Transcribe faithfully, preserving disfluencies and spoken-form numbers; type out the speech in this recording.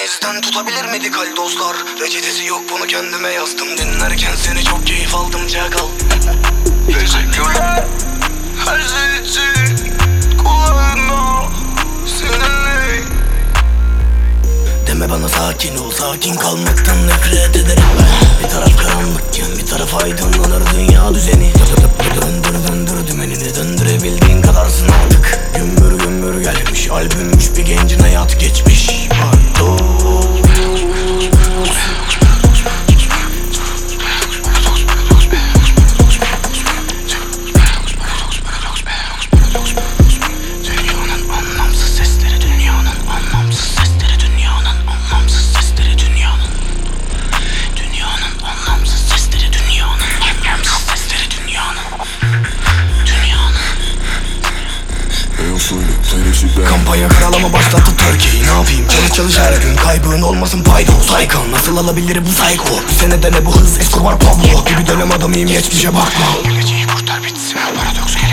elimizden tutabilir medikal dozlar? Reçetesi yok, bunu kendime yazdım. Dinlerken seni çok keyif aldım Çakal. Teşekkürler her şey için. Kulağında seninle. Deme bana sakin ol, sakin kalmaktan nefret ederim ben. Bir taraf karanlıkken bir taraf aydınlanır dünya düzeni. Döndür döndür dümenini, döndürebildiğin kadarsın artık. Gümbür gümbür gelmiş, albümmüş bir gencin hayat geçmiş. Pardon. Kampanya karalama başlattı Türkiye. Ne yapayım, çalış çalış her gün. Kaybın olmasın paydos. Saykan nasıl alabilir bu psycho? Bu senede ne bu hız, Escobar Pablo gibi dönem adamıyım, geçmişe bakma. Geleceği kurtar bitsin, paradoks.